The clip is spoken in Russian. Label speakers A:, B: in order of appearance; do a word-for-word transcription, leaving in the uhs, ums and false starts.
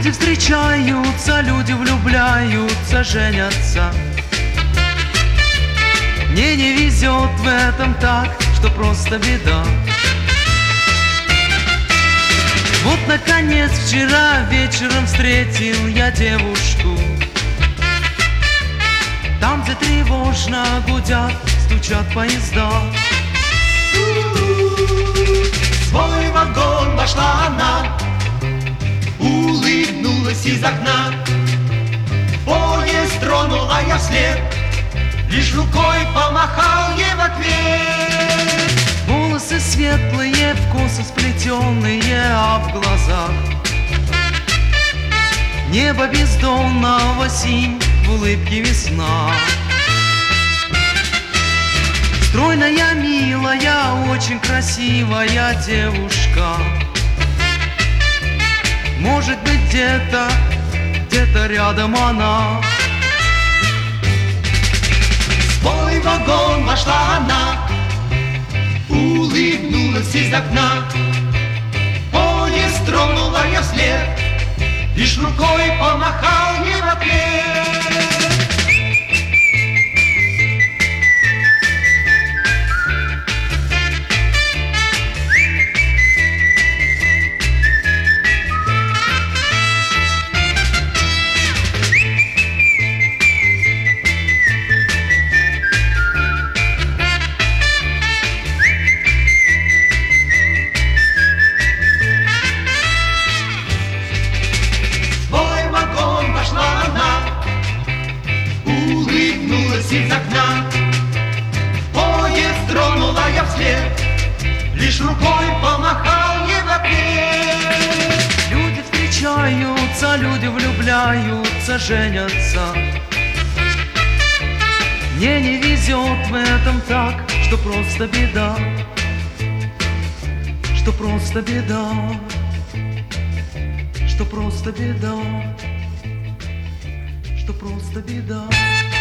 A: Люди встречаются, люди влюбляются, женятся. Мне не везет в этом так, что просто беда. Вот, наконец, вчера вечером встретил я девушку. Там, где тревожно гудят, стучат поезда.
B: В свой вагон вошла она, улыбнулась из окна. Поезд тронула я вслед, лишь рукой помахал ей в ответ.
A: Волосы светлые, в косы сплетенные, а в глазах небо бездонного синь, в улыбке весна. Стройная, милая, очень красивая девушка. Может быть, где-то, где-то рядом она.
B: В свой вагон вошла она, улыбнулась из окна. Поезд тронула я вслед, лишь рукой помахал ей в ответ. Из окна поезд тронула я вслед, лишь рукой помахал ей в ответ.
A: Люди встречаются, люди влюбляются, женятся. Мне не везет в этом так, что просто беда, что просто беда, что просто беда, что просто беда.